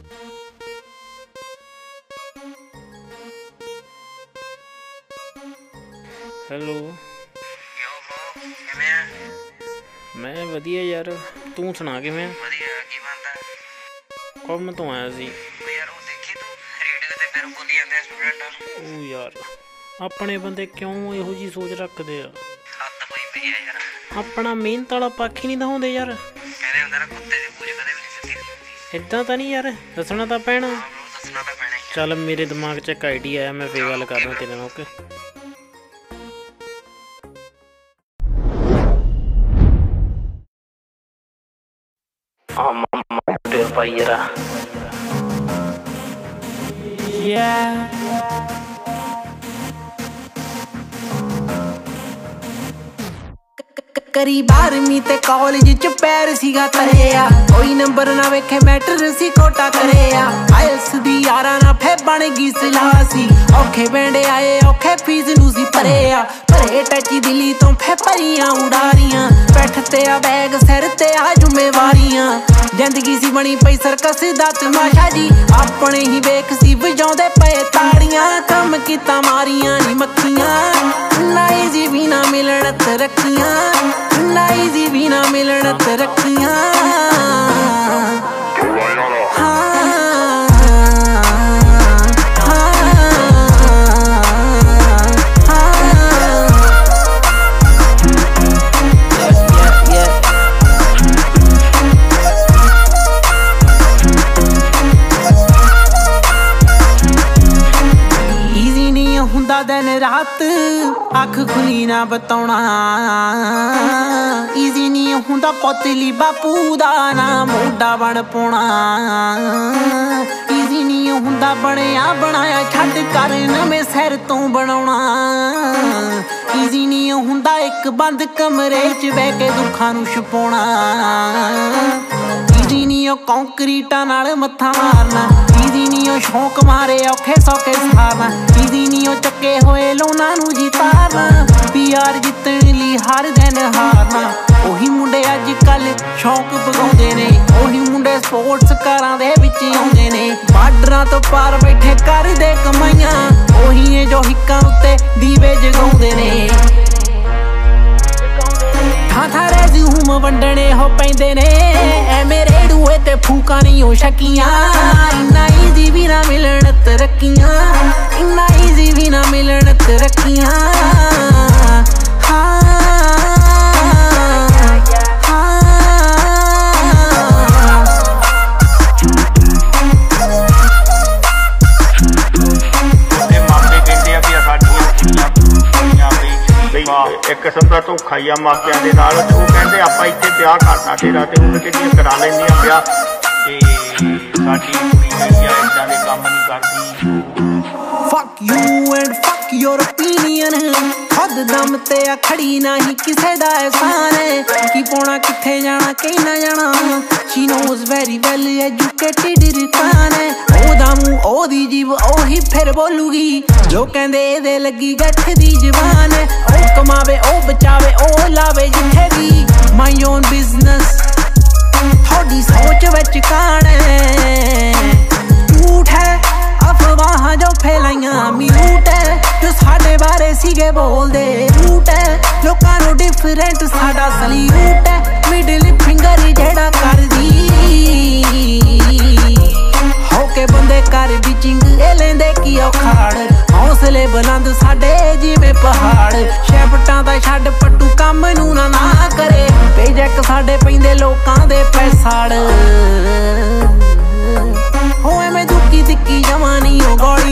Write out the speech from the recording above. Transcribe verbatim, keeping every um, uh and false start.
Hello ਮੈਂ ਵਧੀਆ ਯਾਰ, ਤੂੰ ਸੁਣਾ ਕਿਵੇਂ? ਵਧੀਆ। ਕੀ ਬਣਦਾ? ਕੰਮ ਤੋਂ ਆਇਆ ਸੀ ਯਾਰ ਉਹ ਦੇਖੀ ਤੂੰ ਰੇਡੀਓ ਤੇ ਫਿਰ ਬੋਲੀ ਜਾਂਦੇ ਸਟੂਡੈਂਟ। ਉਹ ਯਾਰ ਆਪਣੇ ਬੰਦੇ ਕਿਉਂ ਇਹੋ ਜਿਹੀ ਸੋਚ ਰੱਖਦੇ ਆ? ਹੱਦ ਹੋਈ ਪਈ ਆ ਯਾਰ। ਆਪਣਾ ਮਿਹਨਤ ਵਾਲਾ ਪੱਖ ਹੀ ਨਹੀਂ ਦਿਖਾਉਂਦੇ ਯਾਰ। ਕਹਿੰਦੇ ਹੁੰਦਾ ਨਾ ਕੁੱਤੇ ਦੀ ਪੂਛ ਕਦੇ ਵੀ ਨਹੀਂ ਸਿੱਧੀ ਹੁੰਦੀ। ਇੱਦਾਂ ਤਾਂ ਨਹੀਂ ਯਾਰ, ਦੱਸਣਾ ਤਾਂ ਪੈਣਾ। ਦੱਸਣਾ ਤਾਂ ਪੈਣਾ ਹੀ। ਚੱਲ ਮੇਰੇ ਦਿਮਾਗ 'ਚ ਇੱਕ ਆਈਡੀਆ ਆਇਆ, ਮੈਂ ਫੇਰ ਗੱਲ ਕਰਦਾ ਤੇਰੇ ਨਾਲ। ਓਕੇ ਭਾਈ ਯਾਰ ਕਰੀ ਬਾਰਵੀਂ ਤੇ ਕਾਲਜ ਚ ਪੈਰ ਸੀਗਾ ਤਰਿਆ, ਕੋਈ ਨੰਬਰ ਨਾ ਵੇਖੇ ਮੈਟਰ ਸੀ ਕੋਟਾ ਕਰਿਆ। ਆਇਲਸ ਦੀ ਯਾਰਾਂ ਨਾਲ ਫੇ ਬਣ ਗਈ ਸਲਾਹ ਸੀ, ਔਖੇ ਬੈਂਡੇ ਆਏ ਔਖੇ ਫੀਸ ਨੂੰ ਸੀ ਭਰਿਆ। ਭਰੇ ਟੱਚੀ ਦਿੱਲੀ ਤੋਂ ਫੇ ਭਰੀਆਂ ਉਡਾਰੀਆਂ, ਬੈਠ ਤੇ ਆ ਬੈਗ ਸਿਰ ਤੇ ਆ ਜ਼ਿੰਮੇਵਾਰੀਆਂ। ਜ਼ਿੰਦਗੀ ਸੀ ਬਣੀ ਪਈ ਸਰਕਸ ਦਾ ਤਮਾਸ਼ਾ ਜੀ, ਆਪਣੇ ਹੀ ਵੇਖ ਸੀ ਵਜਾਉਂਦੇ ਪਏ ਤਾੜੀਆਂ। ਕੰਮ ਕੀਤਾ ਮਾਰੀਆਂ ਨੀ ਮੱਖੀਆਂ, ਨਾਈ ਜੀ ਵੀ ਨਾ ਮਿਲਣ ਤਰੱਕੀਆਂ, ਨਾਈ ਜੀ ਵੀ ਨਾ ਮਿਲਣ ਤਰੱਕੀਆਂ। ਹੁੰਦਾ ਦਿਨ ਰਾਤ ਅੱਖ ਖੁੱਲੀ ਨਾ ਬਤਾਉਣਾ, ਈਜ਼ੀ ਨਹੀਂ ਹੁੰਦਾ ਪੋਤਲੀ ਬਾਪੂ ਦਾ ਨਾ ਮੋਢਾ ਬਣ ਪਾਉਣਾ। ਈਜ਼ੀ ਨਹੀਂ ਹੁੰਦਾ ਬਣਿਆ ਬਣਾਇਆ ਛੱਡ ਕਰ ਨਵੇਂ ਸਿਰ ਤੋਂ ਬਣਾਉਣਾ। ਈਜ਼ੀ ਨਹੀਂ ਹੁੰਦਾ ਇੱਕ ਬੰਦ ਕਮਰੇ 'ਚ ਬਹਿ ਕੇ ਦੁੱਖਾਂ ਨੂੰ ਛਪਾਉਣਾ। ਈਜ਼ੀ ਨਹੀਂ ਉਹ ਕੰਕਰੀਟਾਂ ਨਾਲ ਮੱਥਾ ਮਾਰਨਾ, ਈਜ਼ੀ ਨਹੀਂ ਉਹ ਸ਼ੌਂਕ ਮਾਰੇ ਔਖੇ ਸੌਖੇ ਸਾਰਨਾ। ਈਜ਼ੀ ਨਹੀਂ ਉਹ ਚੱਕੇ ਹੋਏ ਲੋਨਾਂ ਨੂੰ ਜਿਤਾਰਨਾ, ਪਿਆਰ ਜਿੱਤਣ ਲਈ ਹਰ ਦਿਨ ਹਾਰਨਾ। ਉਹੀ ਮੁੰਡੇ ਅੱਜ ਕੱਲ ਸ਼ੌਂਕ ਪਗਾਉਂਦੇ ਨੇ, ਉਹੀ ਮੁੰਡੇ ਸਪੋਰਟਸ ਕਾਰਾਂ ਦੇ ਵਿੱਚ ਆਉਂਦੇ ਨੇ। ਬਾਰਡਰਾਂ ਤੋਂ ਪਾਰ ਬੈਠੇ ਕਰਦੇ ਕਮਾਈਆਂ, ਉਹੀ ਨੇ ਜੋ ਹਿੱਕਾਂ ਉੱਤੇ ਦੀਵੇ ਜਗਾਉਂਦੇ ਨੇ। ਥਾਂ ਥਾਂ ਰੈਜ਼ਿਊਮ ਵੰਡਣੇ ਹੋ ਪੈਂਦੇ ਨੇ, ਐ ਮੇਰੇ ਰੂਏ ਤੇ ਫੂਕਾਂ ਨਹੀਂ ਹੋ ਸ਼ਕੀਆਂ। ਇੰਨਾ ਈਜ਼ੀ ਵੀ ਨਾ ਮਿਲਣ ਤਰੱਕੀਆਂ, ਇੰਨਾ ਈਜ਼ੀ ਵੀ ਨਾ ਮਿਲਣ ਤਰੱਕੀਆਂ। ਹਾਂ ਇੱਕ ਕਿਸਮ ਦਾ ਧੋਖਾ ਹੀ ਆ ਮਾਪਿਆਂ ਦੇ ਨਾਲ। ਉਹ ਕਹਿੰਦੇ ਆਪਾਂ ਇੱਥੇ ਵਿਆਹ ਕਰਨਾ ਤੇਰਾ, ਤੇ ਉਹ ਕਿਹੜੀਆਂ ਕਰਾ ਲੈਂਦੀਆਂ ਵਿਆਹ, ਤੇ ਸਾਡੀ ਕੁੜੀ ਹੈਗੀ ਆ ਏਦਾਂ ਦੇ ਕੰਮ ਨਹੀਂ ਕਰਦੀ। Fuck you and fuck your opinion, ਖੁਦ ਦਮ ਤੇ ਆ ਖੜੀ ਨਹੀਂ ਕਿਸੇ ਦਾ ਅਹਿਸਾਨ ਹੈ। ਕੀ ਪਾਉਣਾ ਕਿੱਥੇ ਜਾਣਾ ਕਹਿਣਾ ਜਾਣਾ, she knows very well educated ਰਿਕਾਨ ਹੈ। ਉਹਦਾ ਮੂੰਹ ਉਹਦੀ ਜੀਭ ਉਹੀ ਫਿਰ ਬੋਲੂਗੀ, ਜੋ ਕਹਿੰਦੇ ਇਹਦੇ ਲੱਗੀ ਗੱਠ ਦੀ ਜ਼ਬਾਨ ਹੈ। ਉਹ ਕਮਾਵੇ ਉਹ ਬਚਾਵੇ ਉਹ ਲਾਵੇ ਜਿੱਥੇ ਵੀ, my own business ਤੁਹਾਡੀ ਸੋਚ ਵਿੱਚ ਕਾਣ ਹੈ। ਝੂਠ ਹੈ ਅਫਵਾਹਾਂ ਜੋ ਫੈਲਾਈਆਂ ਮਿਊਟ ਹੈ, ਜੋ ਸਾਡੇ ਬਾਰੇ ਸੀਗੇ ਬੋਲਦੇ ਝੂਠ ਹੈ। ਲੋਕਾਂ ਨੂੰ ਡਿਫਰੈਂਟ ਸਾਡਾ ਸਲੂਟ ਹੈ, ਮਿਡਲ ਫਿੰਗਰ ਜਿਹੜਾ ਕਰਦੀ ਹੋ ਕੇ ਬੰਦੇ ਕਰ ਬਿਚਿੰਗ ਇਹ ਲੈਂਦੇ ਕੀ ਔਖਾੜ। ਹੌਸਲੇ ਬੁਲੰਦ ਸਾਡੇ ਜਿਵੇਂ ਪਹਾੜ, ਸ਼ੈਫਟਾਂ ਦਾ ਛੱਡ ਪੱਟੂ ਕੰਮ ਨੂੰ ਨਾ ਨਾ ਕਰੇ। ਪੇਜੈਕ ਸਾਡੇ ਪੈਂਦੇ ਲੋਕਾਂ ਦੇ ਪੈਸਾੜ, ਹੋ ਐਵੇਂ ਦੁੱਕੀ ਦਿੱਕੀ ਜਵਾਨੀ ਉਹ ਗੋਲੀ